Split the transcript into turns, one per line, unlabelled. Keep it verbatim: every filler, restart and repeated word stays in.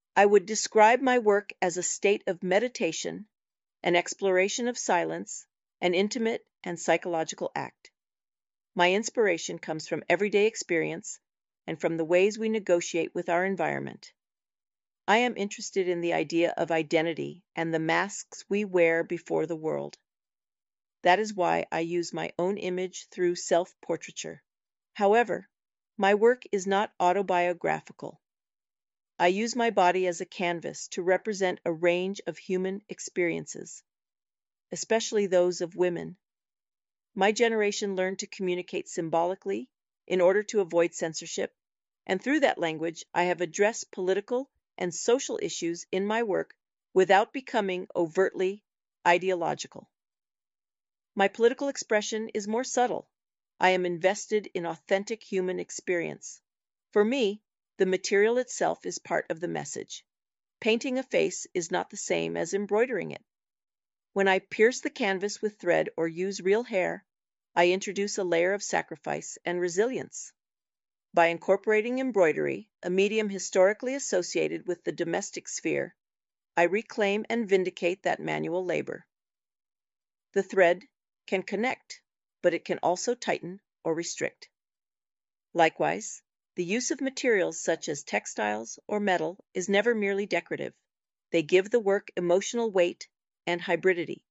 I would describe my work as a state of meditation, an exploration of silence, an intimate and psychological act. My inspiration comes from everyday experience and from the ways we negotiate with our environment. I am interested in the idea of identity and the masks we wear before the world. That is why I use my own image through self-portraiture. However, my work is not autobiographical. I use my body as a canvas to represent a range of human experiences, especially those of women. My generation learned to communicate symbolically in order to avoid censorship, and through that language I have addressed political and social issues in my work without becoming overtly ideological. My political expression is more subtle. I am invested in authentic human experience. For me, the material itself is part of the message. Painting a face is not the same as embroidering it. When I pierce the canvas with thread or use real hair, I introduce a layer of sacrifice and resilience. By incorporating embroidery, a medium historically associated with the domestic sphere, I reclaim and vindicate that manual labor. The thread can connect, but it can also tighten or restrict. Likewise, the use of materials such as textiles or metal is never merely decorative. They give the work emotional weight and hybridity.